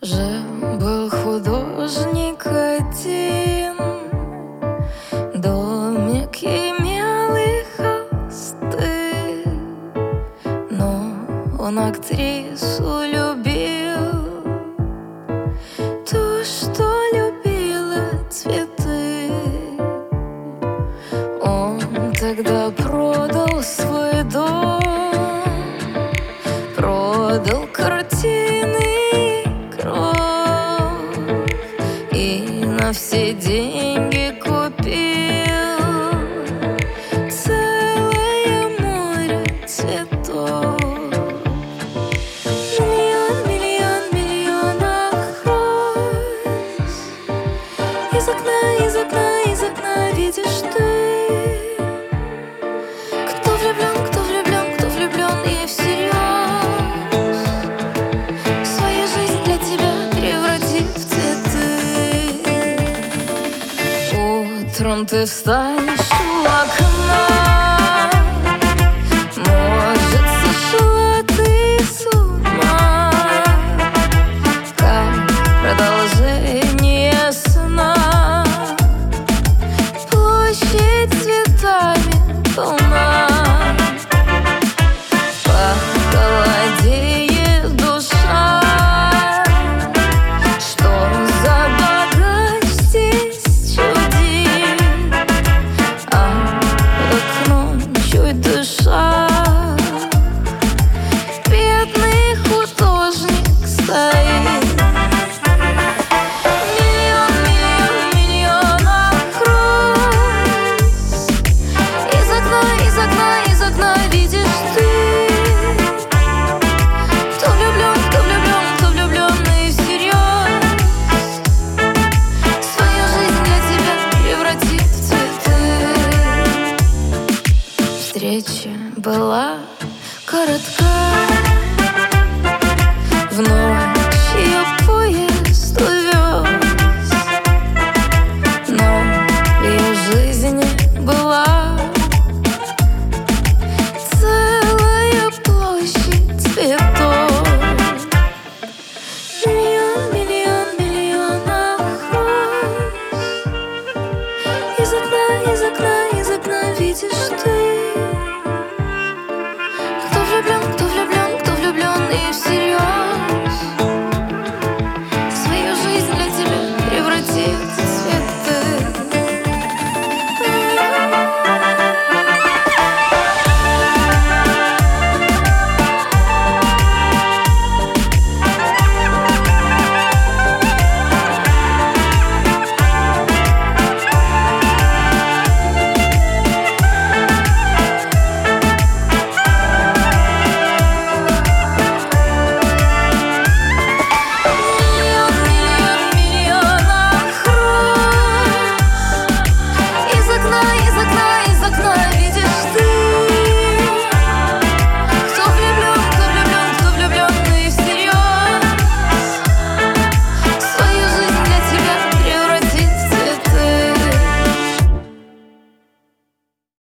Жил-был художник один, домик имел и холсты, но он актрису любил, ту, что любила цветы. Он тогда продал свой дом, продал картины и на все деньги купил целое море цветов. Миллион, миллион, миллионов роз. Из окна, из окна, из окна видишь ты. Кто влюблен, кто влюблен, кто влюблен и всерьез свою жизнь для тебя превратит в цветы. Утром ты встанешь у окна,